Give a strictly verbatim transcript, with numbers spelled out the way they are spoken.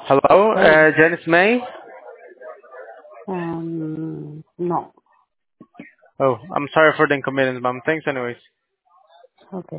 Hello, Hello. uh, Janice May. Um, no. Oh, I'm sorry for the inconvenience, ma'am. Thanks anyways. Okay.